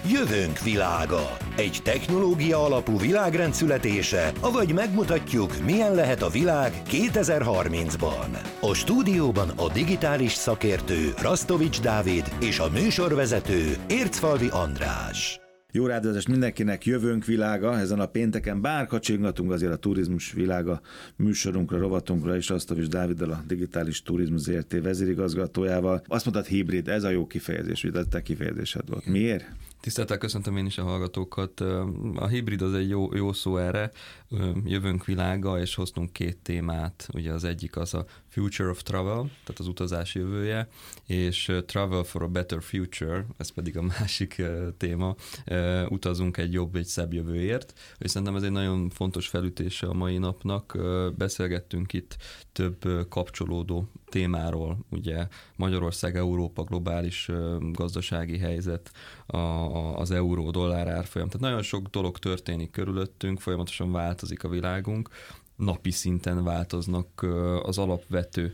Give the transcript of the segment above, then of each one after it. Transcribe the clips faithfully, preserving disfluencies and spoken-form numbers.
Jövőnk világa. Egy technológia alapú világrend születése, avagy megmutatjuk, milyen lehet a világ kétezer-harmincban. A stúdióban a digitális szakértő Rasztovics Dávid és a műsorvezető Ércfalvi András. Jó rádiózást mindenkinek, jövőnk világa, ezen a pénteken bár kacsingatunk azért a turizmus világa műsorunkra, rovatunkra is, Rasztovics Dáviddal, a Digitális Turizmus zé er té vezérigazgatójával. Azt mondtad, hibrid, ez a jó kifejezés, hogy ez te kifejezésed volt. Miért? Tiszteltel köszöntöm én is a hallgatókat. A hibrid az egy jó, jó szó erre, jövőnk világa, és hoztunk két témát. Ugye az egyik az a Future of Travel, tehát az utazás jövője, és Travel for a Better Future, ez pedig a másik téma. Utazunk egy jobb, egy szebb jövőért, és szerintem ez egy nagyon fontos felütése a mai napnak. Beszélgettünk itt több kapcsolódó témáról, ugye Magyarország, Európa, globális gazdasági helyzet, a, a, az euró-dollár árfolyam. Tehát nagyon sok dolog történik körülöttünk, folyamatosan változik a világunk, napi szinten változnak az alapvető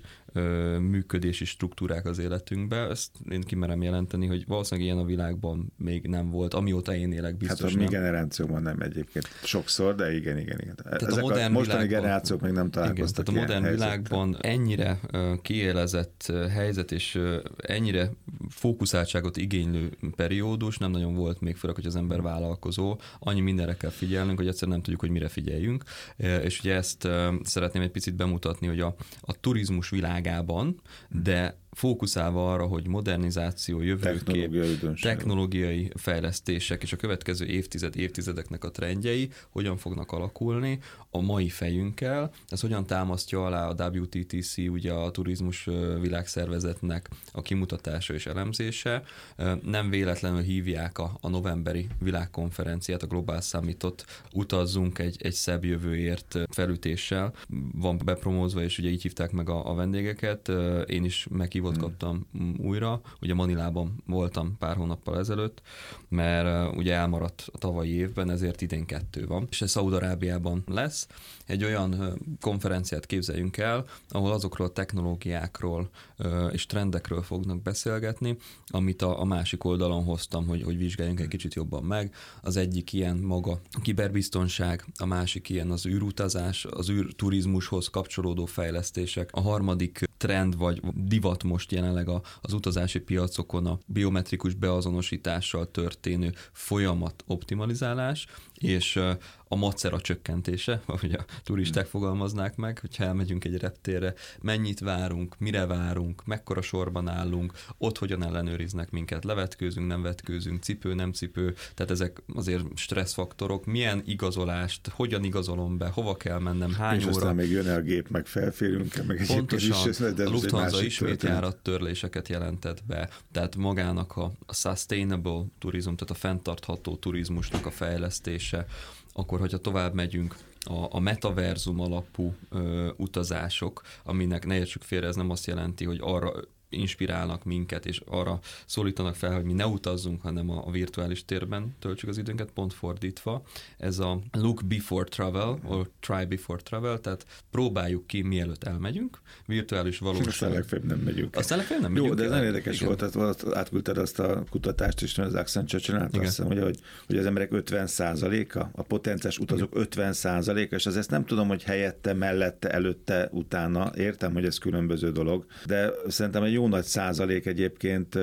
működési struktúrák az életünkbe. Ezt én kimerem jelenteni, hogy valószínűleg ilyen a világban még nem volt, amióta én élek, biztos hát a nem. mi generációban nem egyébként sokszor, de igen, igen, igen. Tehát Ezek a modern a mostani világban, generációk még nem találkoztak. Igen, tehát a modern helyzettel. világban ennyire kiélezett helyzet és ennyire fókuszáltságot igénylő periódus nem nagyon volt még, főleg, hogy az ember vállalkozó. Annyi mindenre kell figyelnünk, hogy egyszerűen nem tudjuk, hogy mire figyeljünk. És ugye ezt szeretném egy picit bemutatni, hogy a, a turizmus világában, de fókuszálva arra, hogy modernizáció, jövőkép, technológiai, technológiai fejlesztések és a következő évtized, évtizedeknek a trendjei hogyan fognak alakulni a mai fejünkkel. Ez hogyan támasztja alá a dupla vé té té cé, ugye a turizmus világszervezetnek a kimutatása és elemzése. Nem véletlenül hívják a, a novemberi világkonferenciát, a Global Summitot, utazzunk egy, egy szebb jövőért felütéssel. Van bepromózva, és ugye így hívták meg a, a vendégeket. Én is meghívtam Hmm. kaptam újra, ugye Manilában voltam pár hónappal ezelőtt, mert uh, ugye elmaradt a tavalyi évben, ezért idén kettő van, és ez Szaúd-Arábiában lesz. Egy olyan uh, konferenciát képzeljünk el, ahol azokról a technológiákról uh, és trendekről fognak beszélgetni, amit a, a másik oldalon hoztam, hogy, hogy vizsgáljunk egy kicsit jobban meg. Az egyik ilyen maga a kiberbiztonság, a másik ilyen az űrutazás, az űrturizmushoz kapcsolódó fejlesztések, a harmadik trend vagy divat most jelenleg az utazási piacokon a biometrikus beazonosítással történő folyamat optimalizálás, és a macera csökkentése, ahogy a turisták fogalmaznák meg, hogyha elmegyünk egy reptérre, mennyit várunk, mire várunk, mekkora sorban állunk, ott hogyan ellenőriznek minket, levetkőzünk, nem vetkőzünk, cipő, nem cipő, tehát ezek azért stresszfaktorok, milyen igazolást, hogyan igazolom be, hova kell mennem, hány és óra. És aztán még jön el a gép, meg felférünk, meg pontosan, is, de a Lufthansa ismét történet. járattörléseket jelentett be, tehát magának a, a sustainable turizm, tehát a fenntartható turizmusnak a fejlesztése, akkor, hogyha tovább megyünk, a, a metaverzum alapú ö, utazások, aminek ne értsük félre, ez nem azt jelenti, hogy arra inspirálnak minket, és arra szólítanak fel, hogy mi ne utazzunk, hanem a, a virtuális térben töltsük az időnket, pont fordítva. Ez a look before travel, or try before travel, tehát próbáljuk ki, mielőtt elmegyünk, virtuális valóság. Aztán legfeljebb nem megyünk. Aztán legfeljebb nem megyünk. Jó, de ez nagyon érdekes igen. volt, tehát átküldted azt a kutatást is, az Accenture csinált, azt hiszem, hogy, hogy az emberek ötven százaléka, a potenciális utazók igen. ötven százaléka, és az ezt nem tudom, hogy helyette, mellette, előtte, utána, értem, hogy ez különböző dolog, de szerintem egy jó nagy százalék egyébként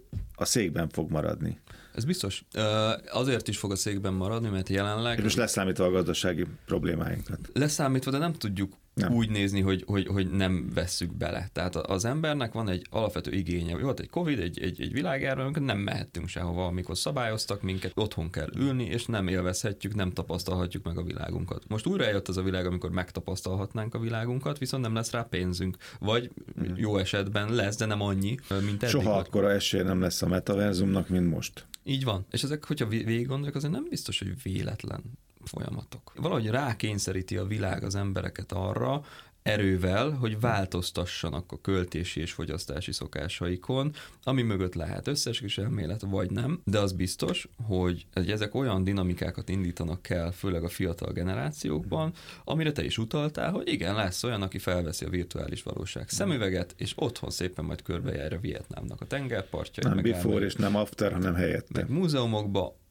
a székben fog maradni. Ez biztos. Azért is fog a székben maradni, mert jelenleg... És most leszámítva a gazdasági problémáinkat. Leszámítva, de nem tudjuk nem. úgy nézni, hogy, hogy, hogy nem vesszük bele. Tehát az embernek van egy alapvető igénye. Volt egy Covid, egy, egy, egy világjárvány, amikor nem mehettünk sehova, amikor szabályoztak minket, otthon kell ülni, és nem élvezhetjük, nem tapasztalhatjuk meg a világunkat. Most újra eljött az a világ, amikor megtapasztalhatnánk a világunkat, viszont nem lesz rá pénzünk. Vagy mm. jó esetben lesz, de nem annyi, mint eddig. Soha akkora esélye nem lesz a metaverzumnak, mint most. Így van. És ezek, hogyha végig gondoljuk, azért nem biztos, hogy véletlen folyamatok. Valahogy rákényszeríti a világ az embereket arra, erővel, hogy változtassanak a költési és fogyasztási szokásaikon, ami mögött lehet összeesküvés elmélet, vagy nem, de az biztos, hogy ezek olyan dinamikákat indítanak el, főleg a fiatal generációkban, amire te is utaltál, hogy igen, lesz olyan, aki felveszi a virtuális valóság szemüveget, és otthon szépen majd körbejárja Vietnámnak a tengerpartjait. Nem before és nem after, hanem helyette. Meg múzeumokba,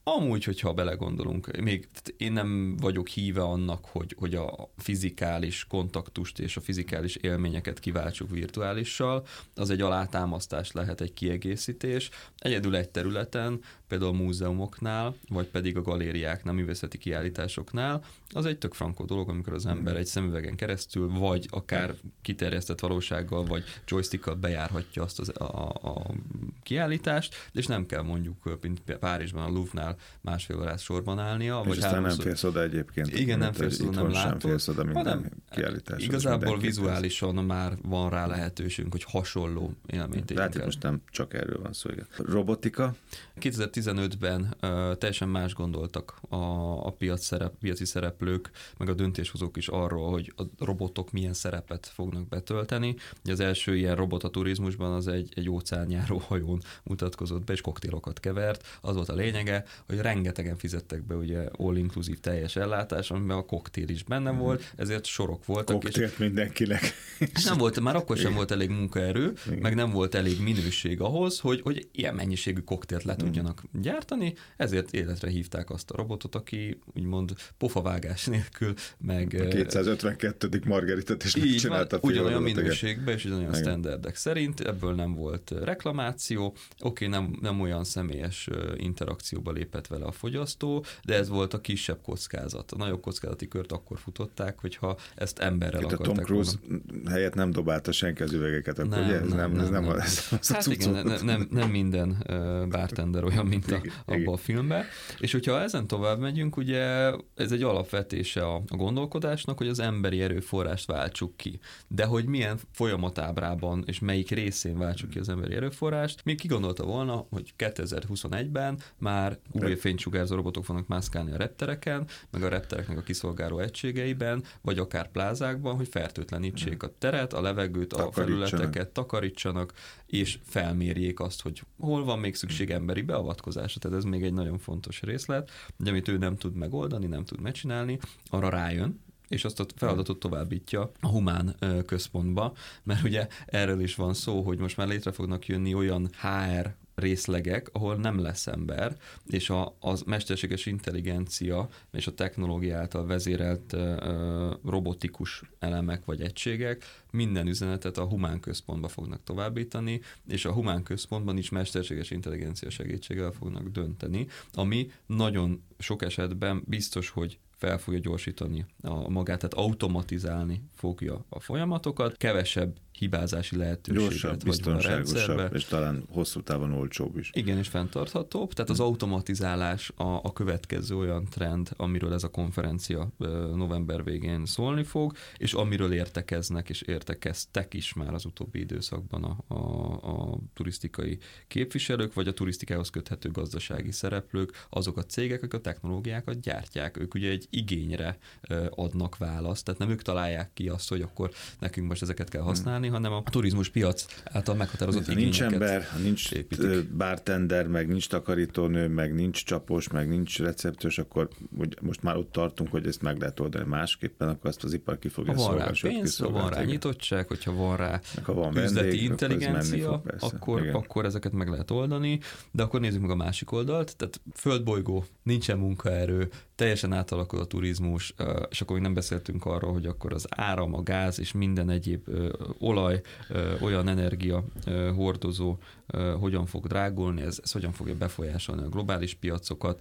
Amúgy, hogyha belegondolunk, még én nem vagyok híve annak, hogy, hogy a fizikális kontaktust és a fizikális élményeket kiváltsuk virtuálissal, az egy alátámasztás lehet, egy kiegészítés. Egyedül egy területen, például múzeumoknál, vagy pedig a galériáknál, művészeti kiállításoknál, az egy tök frankó dolog, amikor az ember egy szemüvegen keresztül, vagy akár kiterjesztett valósággal, vagy joystickkal bejárhatja azt az, a, a kiállítást, és nem kell mondjuk, mint Párizsban a Louvre-nál másfél órát sorban állnia. És vagy aztán háromszor... nem félsz oda egyébként. Igen, nem félsz oda, nem látod. Sem félsz oda minden kiállítás. Igazából vizuálisan már van rá lehetőségünk, hogy hasonló élményt érjünk el. Most nem csak erről van szó. Igen. Robotika? kétezer-tizenötben uh, teljesen más gondoltak a, a piac szerep, piaci szereplők, meg a döntéshozók is arról, hogy a robotok milyen szerepet fognak betölteni. Ugye az első ilyen robot a turizmusban az egy, egy óceánjáró hajón mutatkozott be, és koktélokat kevert. Az volt a lényege, hogy rengetegen fizettek be ugye all-inclusive teljes ellátás, amiben a koktél is benne mm. volt, ezért sorok voltak. Koktélt és mindenkinek. Nem volt, már akkor sem volt elég munkaerő, igen. meg nem volt elég minőség ahhoz, hogy, hogy ilyen mennyiségű koktélt le tudjanak mm. gyártani, ezért életre hívták azt a robotot, aki úgymond pofavágás nélkül, meg... A kétszázötvenkettedik Margaritat is megcsinálta. Ugyanolyan minőségben és ugyanolyan standardek szerint, ebből nem volt reklamáció, oké, okay, nem, nem olyan személyes interakcióba lépett vele a fogyasztó, de ez volt a kisebb kockázat. A nagyobb kockázati kört akkor futották, hogyha ezt emberrel itt akarták. A Tom Cruise volna. Helyett nem dobálta senki az üvegeket, akkor nem, ugye? Ez nem, nem, nem, ez nem, nem. Az, az hát igen, nem, nem, nem minden uh, bartender olyan, mint a, abban a filmben. És hogyha ezen tovább megyünk, ugye ez egy alapvetése a, a gondolkodásnak, hogy az emberi erőforrást váltsuk ki. De hogy milyen folyamatábrában és melyik részén váltsuk ki az emberi erőforrást, még ki gondolta volna, hogy kétezer-huszonegyben már ú vé-fénysugárzó robotok fognak mászkálni a reptereken, meg a reptereknek a kiszolgáló egységeiben, vagy akár plázákban, hogy fertőtlenítsék a teret, a levegőt, a felületeket, takarítsanak, és felmérjék azt, hogy hol van még szükség emberi beavatkozásra. Tehát ez még egy nagyon fontos részlet, hogy amit ő nem tud megoldani, nem tud megcsinálni, arra rájön, és azt a feladatot továbbítja a humán központba, mert ugye erről is van szó, hogy most már létre fognak jönni olyan há er részlegek, ahol nem lesz ember, és a, az mesterséges intelligencia és a technológia által vezérelt uh, robotikus elemek vagy egységek minden üzenetet a humán központba fognak továbbítani, és a humán központban is mesterséges intelligencia segítségével fognak dönteni, ami nagyon sok esetben biztos, hogy fel fogja gyorsítani a magát, tehát automatizálni fogja a folyamatokat, kevesebb hibázási lehetőséget gyorsabb, vagy a rendszerbe. És talán hosszú távon olcsóbb is. Igen, és fenntarthatóbb. Tehát az automatizálás a, a következő olyan trend, amiről ez a konferencia november végén szólni fog, és amiről értekeznek és értekeztek is már az utóbbi időszakban a, a, a turisztikai képviselők, vagy a turisztikához köthető gazdasági szereplők, azok a cégek, akik a technológiákat gyártják. Ők ugye egy igényre adnak választ, tehát nem ők találják ki azt, hogy akkor nekünk most ezeket kell használni, hanem a turizmus piac által meghatározott igényeket nincs ember, nincs építik. bartender, meg nincs takarítónő, meg nincs csapos, meg nincs receptős, akkor most már ott tartunk, hogy ezt meg lehet oldani másképpen, akkor azt az ipar ki fogja szolgálni. Ha van rá pénz, ha van rá nyitottság, hogyha van rá ha van üzleti vendég, intelligencia, akkor, persze, akkor, akkor ezeket meg lehet oldani, de akkor nézzük meg a másik oldalt, tehát földbolygó, nincsen munkaerő, teljesen átalakul a turizmus, és akkor még nem beszéltünk arról, hogy akkor az áram, a gáz és minden egyéb olaj, olyan energia hordozó hogyan fog drágulni, ez, ez hogyan fogja befolyásolni a globális piacokat.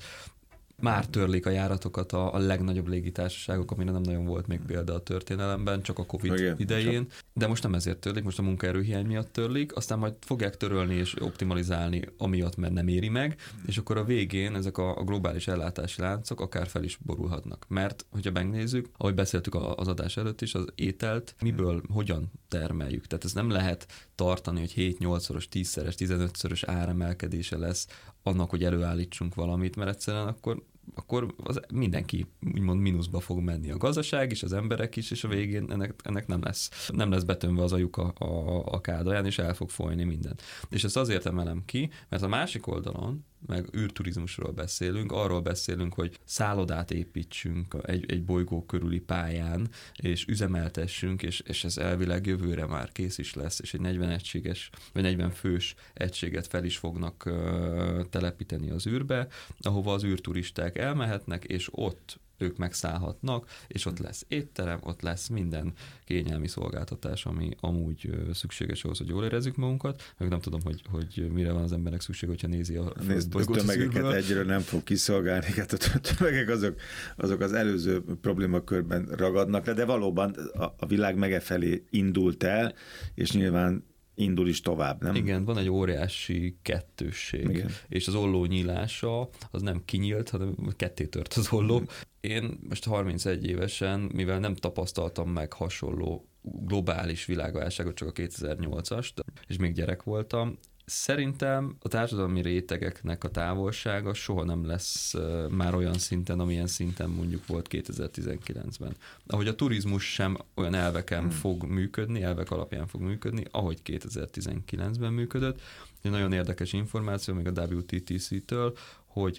Már törlik a járatokat a, a legnagyobb légitársaságok, amire nem nagyon volt még példa a történelemben, csak a Covid igen, idején, csak. De most nem ezért törlik, most a munkaerőhiány miatt törlik, aztán majd fogják törölni és optimalizálni amiatt, mert nem éri meg, és akkor a végén ezek a, a globális ellátási láncok akár fel is borulhatnak. Mert, hogyha megnézzük, ahogy beszéltük az adás előtt is, az ételt miből, hogyan termeljük. Tehát ez nem lehet tartani, hogy hét-nyolcszoros, tízszeres, tizenötszörös áremelkedése lesz annak, hogy előállítsunk valamit, mert egyszerűen akkor, akkor az mindenki úgymond mínuszba fog menni, a gazdaság is, az emberek is, és a végén ennek, ennek nem lesz. Nem lesz betömve az ajuk a, a, a kádaján, és el fog folyni minden. És ezt azért emelem ki, mert a másik oldalon meg űrturizmusról beszélünk, arról beszélünk, hogy szállodát építsünk egy, egy bolygó körüli pályán, és üzemeltessünk, és, és ez elvileg jövőre már kész is lesz, és egy negyven egységes, vagy negyven fős egységet fel is fognak uh, telepíteni az űrbe, ahova az űrturisták elmehetnek, és ott ők megszállhatnak, és ott lesz étterem, ott lesz minden kényelmi szolgáltatás, ami amúgy szükséges ahhoz, hogy jól érezzük magunkat. Meg nem tudom, hogy, hogy mire van az embernek szükség, hogyha nézi a bolygót. Tömegeket egyről nem fog kiszolgálni, hát a tömegek azok, azok az előző problémakörben ragadnak le, de valóban a, a világ mege felé indult el, és nyilván indul is tovább, nem? Igen, van egy óriási kettősség, igen. És az olló nyílása az nem kinyílt, hanem ketté tört az olló. Hmm. Én most harmincegy évesen, mivel nem tapasztaltam meg hasonló globális világválságot, csak a kétezer-nyolcast, és még gyerek voltam, szerintem a társadalmi rétegeknek a távolsága soha nem lesz uh, már olyan szinten, amilyen szinten mondjuk volt kétezer-tizenkilencben. Ahogy a turizmus sem olyan elveken hmm. fog működni, elvek alapján fog működni, ahogy kétezer-tizenkilencben működött. Egy nagyon érdekes információ még a dupla vé té té cé-től, hogy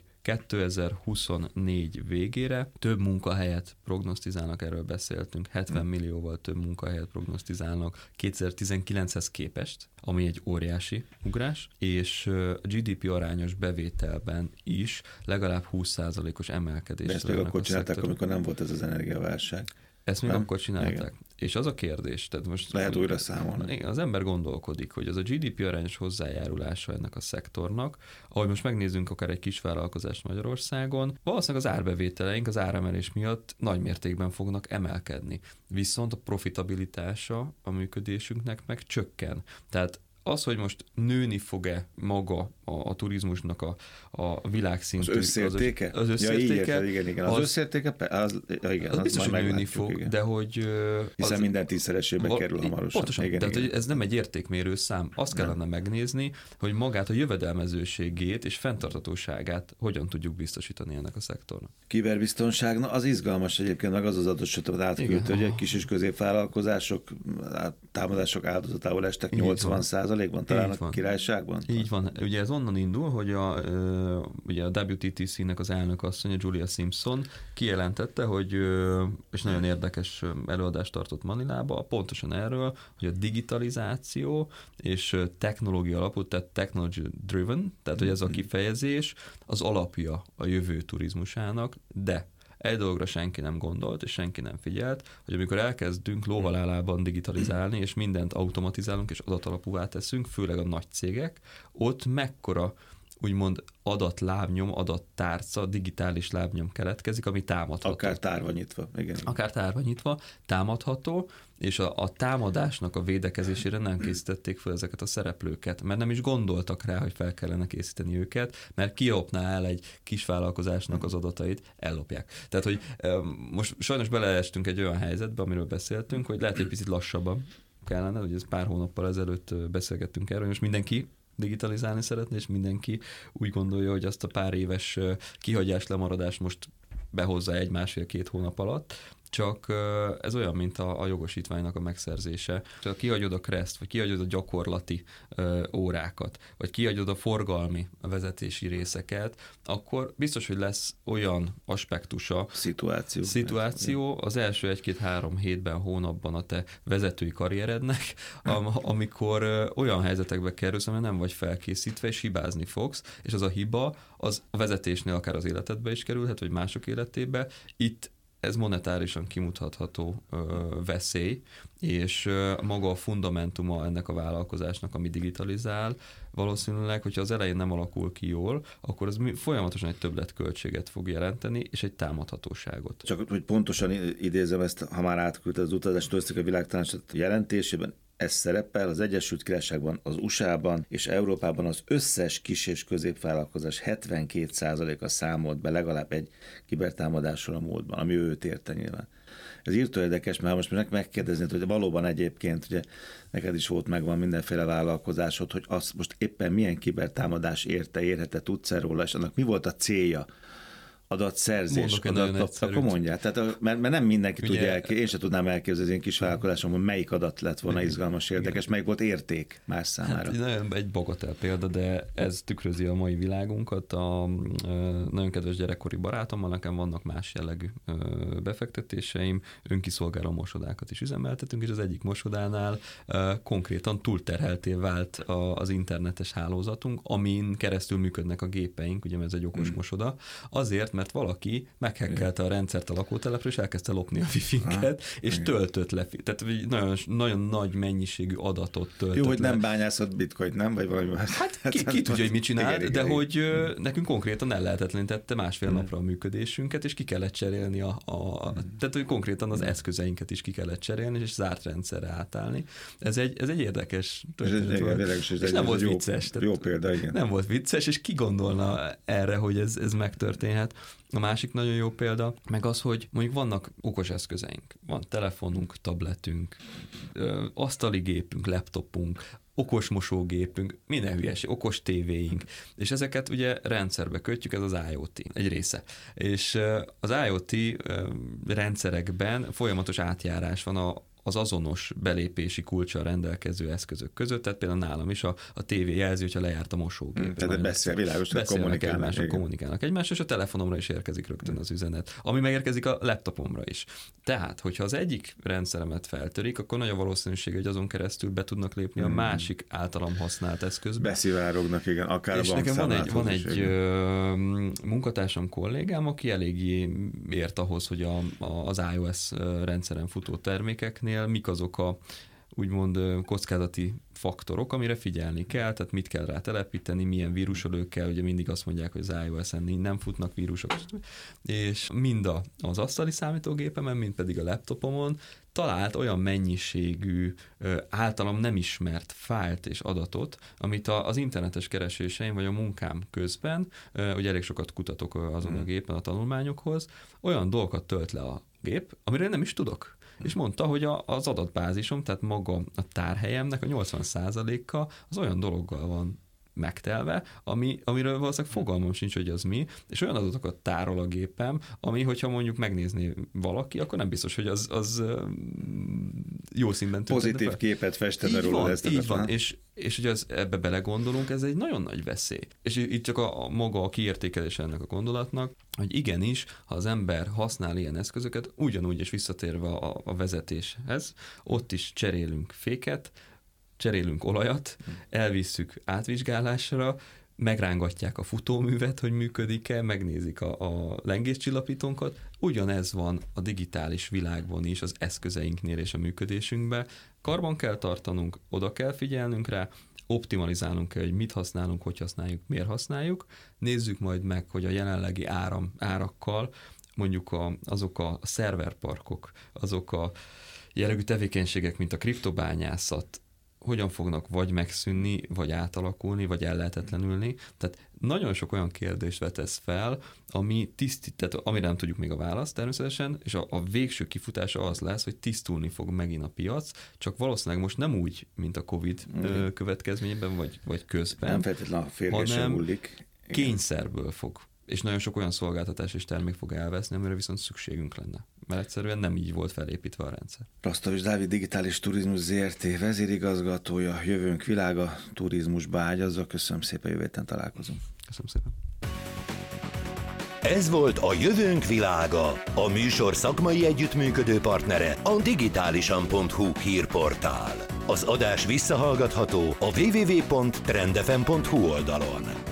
kétezer-huszonnégy végére több munkahelyet prognosztizálnak, erről beszéltünk, hetven millióval több munkahelyet prognosztizálnak kétezer-tizenkilenchez képest, ami egy óriási ugrás, és a gé dé pé arányos bevételben is legalább húsz százalékos emelkedés. De ezt még akkor csinálták, amikor nem volt ez az energiaválság. Ezt még nem? akkor csinálták. Igen. És az a kérdés, tehát most... Lehet újra számolni. Igen, az ember gondolkodik, hogy az a gé dé pé arányos hozzájárulása ennek a szektornak, ahogy most megnézzünk akár egy kis vállalkozást Magyarországon, valószínűleg az árbevételeink az áremelés miatt nagy mértékben fognak emelkedni. Viszont a profitabilitása a működésünknek meg csökken. Tehát az, hogy most nőni fog-e maga a, a turizmusnak a, a világszintű... Az összértéke? Az, az összértéke. Ja, érted, igen, igen. Az, az összértéke, az, ja, igen, az, az biztos, hogy nőni fog, igen. De hogy... Hiszen az, minden tízszeresébe val, kerül hamarosan. Pontosan, igen, tehát igen. ez nem egy értékmérő szám. Azt kellene nem. megnézni, hogy magát a jövedelmezőségét és fenntarthatóságát hogyan tudjuk biztosítani ennek a szektornak. Kiberbiztonság, na az izgalmas egyébként, meg az az adatosítót átküldte, hogy egy kis és középvállalkozások támadások áldozatával estek nyolcvan százalékban talán a királyságban? Így van. Ugye ez onnan indul, hogy a, ugye a dupla vé té té cé-nek az elnök asszonya, Julia Simpson kijelentette, hogy, és nagyon érdekes előadást tartott Manilába, pontosan erről, hogy a digitalizáció és technológia alapú, tehát technology driven, tehát hogy ez a kifejezés az alapja a jövő turizmusának, de egy dologra senki nem gondolt, és senki nem figyelt, hogy amikor elkezdünk lóhalálában digitalizálni, és mindent automatizálunk, és adatalapúvá teszünk, főleg a nagy cégek, ott mekkora úgymond adatlábnyom, adattárca, digitális lábnyom keletkezik, ami támadható. Akár tárva nyitva. Igen. Akár tárva nyitva, támadható, és a, a támadásnak a védekezésére nem készítették fel ezeket a szereplőket, mert nem is gondoltak rá, hogy fel kellene készíteni őket, mert kilopná el egy kisvállalkozásnak az adatait, ellopják. Tehát, hogy most sajnos beleestünk egy olyan helyzetbe, amiről beszéltünk, hogy lehet, hogy picit lassabban kellene, hogy ez pár hónappal ezelőtt beszélgettünk erről, most mindenki digitalizálni szeretné, és mindenki úgy gondolja, hogy azt a pár éves kihagyás, lemaradást most behozza egy másfél-két hónap alatt, csak ez olyan, mint a, a jogosítványnak a megszerzése. Ha kihagyod a kreszt, vagy kihagyod a gyakorlati ö, órákat, vagy kihagyod a forgalmi, a vezetési részeket, akkor biztos, hogy lesz olyan aspektusa, szituáció, szituáció az első egy-két-három hétben, hónapban a te vezetői karrierednek, am, amikor ö, olyan helyzetekbe kerülsz, amely nem vagy felkészítve, és hibázni fogsz, és az a hiba az a vezetésnél akár az életedbe is kerülhet, vagy mások életébe. Itt ez monetárisan kimutatható ö, veszély, és ö, maga a fundamentuma ennek a vállalkozásnak, ami digitalizál, valószínűleg, hogyha az elején nem alakul ki jól, akkor ez folyamatosan egy többletköltséget fog jelenteni, és egy támadhatóságot. Csak hogy pontosan idézem ezt, ha már átküldte az utazást, a világtanácsadó jelentésében, ez szerepel az Egyesült Királyságban, az u es á-ban és Európában az összes kis- és középvállalkozás hetvenkét százaléka számolt be legalább egy kibertámadásról a múltban, ami őt érte nyilván. Ez írtó érdekes, mert most megkérdezni, hogy valóban egyébként, ugye neked is volt megvan mindenféle vállalkozásod, hogy azt most éppen milyen kibertámadás érte, érhette, tudsz róla, és annak mi volt a célja, adatszerzés, adat, akkor mondják. Tehát, mert, mert nem mindenki ugye, tudja elképzelni, én sem tudnám elképzelni én kis vállalkozásomban, melyik adat lett volna izgalmas, érdekes, melyik volt érték más számára. Hát, nagyon egy bagatel példa, de ez tükrözi a mai világunkat. A nagyon kedves gyerekkori barátommal nekem vannak más jellegű befektetéseim, önkiszolgáló mosodákat is üzemeltetünk, és az egyik mosodánál konkrétan túlterhelté vált az internetes hálózatunk, amin keresztül működnek a gépeink, ugye ez egy okos hmm. mosoda, azért, mert valaki meghekkelte a rendszert a lakótelepről, és elkezdte lopni a wifi-nket, és igen. töltött le. Tehát nagyon, nagyon nagy mennyiségű adatot töltött. Jó, hogy le. Nem bányászott bitcoint, nem? Vagy valami hát ki, ki tudja, hogy mit csinál, igen, de igen, hogy igen. nekünk konkrétan ellehetetlenítette másfél hmm. napra a működésünket, és ki kellett cserélni a, a hmm. tehát, hogy konkrétan az eszközeinket is ki kellett cserélni, és zárt rendszerre átállni. Ez egy, ez egy érdekes történet volt. És, és nem volt jó, vicces. Jó példa, igen. Nem volt vicces, és ki gondolna erre, hogy ez, ez megtörténhet. A másik nagyon jó példa, meg az, hogy mondjuk vannak okos eszközeink, van telefonunk, tabletünk, ö, asztali gépünk, laptopunk, okos mosógépünk, minden hülyeség, okos tévéink, és ezeket ugye rendszerbe kötjük, ez az IoT egy része. És az IoT rendszerekben folyamatos átjárás van a az azonos belépési kulccsal rendelkező eszközök között, tehát például nálam is a, a tévé jelzi, hogyha lejárt a mosógép. Mm, tehát beszél, világos, hogy kommunikálnak. Egymásra, kommunikálnak egymásra, és a telefonomra is érkezik rögtön az üzenet, ami megérkezik a laptopomra is. Tehát, hogyha az egyik rendszeremet feltörik, akkor nagy a valószínűség, hogy azon keresztül be tudnak lépni a másik általam használt eszközbe. Beszivárognak, igen, akár és a nekem van egy, van egy ö, munkatársam, kollégám, aki eléggé ért ahhoz, hogy a, a, az iOS rendszeren futó termékeknél mik azok a úgymond kockázati faktorok, amire figyelni kell, tehát mit kell rá telepíteni, milyen vírusölőkkel, ugye mindig azt mondják, hogy az iOS-en nem futnak vírusok, és mind az asztali számítógépemen, mind pedig a laptopomon talált olyan mennyiségű általam nem ismert fájlt és adatot, amit az internetes kereséseim vagy a munkám közben, ugye elég sokat kutatok azon a gépen a tanulmányokhoz, olyan dolgokat tölt le a gép, amire nem is tudok. És mondta, hogy a, az adatbázisom, tehát maga a tárhelyemnek a nyolcvan százaléka az olyan dologgal van megtelve, ami, amiről valószínűleg fogalmam sincs, hogy az mi, és olyan adatokat tárol a gépem, ami, hogyha mondjuk megnézni valaki, akkor nem biztos, hogy az, az jó színben tűnt. Pozitív fel. Képet festene róla ezt. Így van, és, és hogy az, ebbe belegondolunk, ez egy nagyon nagy veszély. És itt csak a, a maga a kiértékelés ennek a gondolatnak, hogy igenis, ha az ember használ ilyen eszközöket, ugyanúgy és visszatérve a, a vezetéshez, ott is cserélünk féket, cserélünk olajat, elvisszük átvizsgálásra, megrángatják a futóművet, hogy működik-e, megnézik a, a lengéscsillapítónkat. Ugyanez van a digitális világban is, az eszközeinknél és a működésünkben. Karban kell tartanunk, oda kell figyelnünk rá, optimalizálnunk kell, hogy mit használunk, hogy használjuk, miért használjuk. Nézzük majd meg, hogy a jelenlegi áram, árakkal mondjuk a, azok a szerverparkok, azok a jellegű tevékenységek, mint a kriptobányászat, hogyan fognak vagy megszűnni, vagy átalakulni, vagy ellehetetlenülni. Tehát nagyon sok olyan kérdést vetesz fel, ami tisztít, tehát amire nem tudjuk még a választ természetesen, és a, a végső kifutása az lesz, hogy tisztulni fog megint a piac, csak valószínűleg most nem úgy, mint a Covid mm. következményében, vagy, vagy közben, nem feltétlenül férgesen hullik. Kényszerből fog. És nagyon sok olyan szolgáltatás és termék fog elveszni, amire viszont szükségünk lenne. Mert egyszerűen nem így volt felépítve a rendszer. Rastovics Dávid Digitális Turizmus zé er té vezérigazgatója, jövőnk világa, turizmusba ágyazza. Köszönöm szépen, jövő héten találkozunk. Köszönöm szépen. Ez volt a Jövőnk világa, a műsor szakmai együttműködő partnere a digitálisan pont hu hírportál. Az adás visszahallgatható a double-u double-u double-u pont trend f m pont hu oldalon.